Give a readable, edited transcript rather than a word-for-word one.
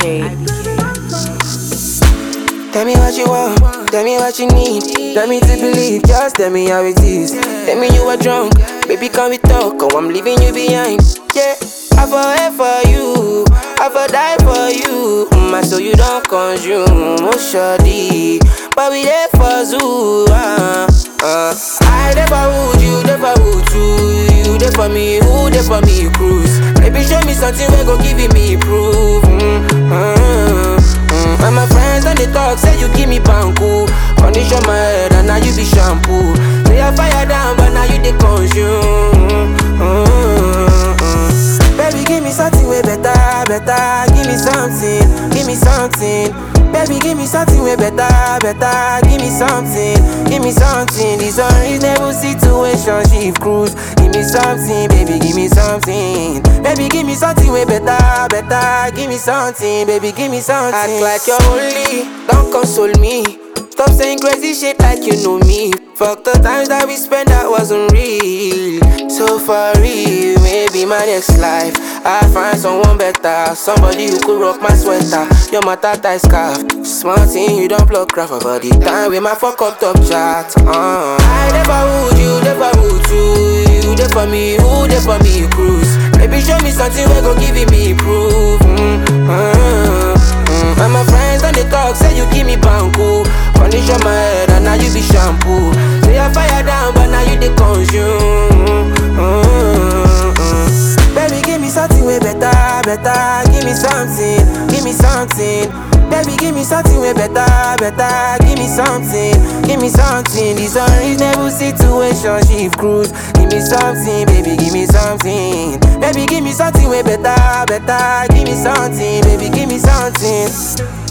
Tell me what you want, tell me what you need. Tell me to believe, just tell me how it is. Tell me you are drunk, baby can we talk, or I'm leaving you behind. Yeah, I for for you, I for die for you. So you don't consume, oh shawty, but we there for zoo. I never would, you never would too. You there for me, who there for me, cruise. Baby show me something we go giving me proof. And my friends and they talk, say you give me banku. Condition my head and now you be shampoo. Say I fire down but now you dey consume. Baby give me something way better, better. Give me something, give me something. Baby give me something way better, better. Give me something, give me something. This unreasonable situation, she cruise. Give me something, baby give me something. Baby give me something way better, better. Give me something, baby give me something. Act like you're only, don't console me. Stop saying crazy shit like you know me. Fuck the times that we spent that wasn't real. So for real, maybe my next life I find someone better, somebody who could rock my sweater. You're my tata scarf, small thing you don't block crap about the time with my fuck up top chat. I never would, you never would too. You there for me, who there for me, cruise. Baby show me something we go giving me proof. And my friends and they talk, say you give me banku. Condition my head and now you be shampoo. Say I fire down but now you dey consume. Baby give me something way better, better. Give me something, give me something. Baby give me something way better, better. Give me something, give me something. This unreasonable situation, she cruise. Give me something, baby give me something. Baby give me something way better, better. Give me something, baby give me something.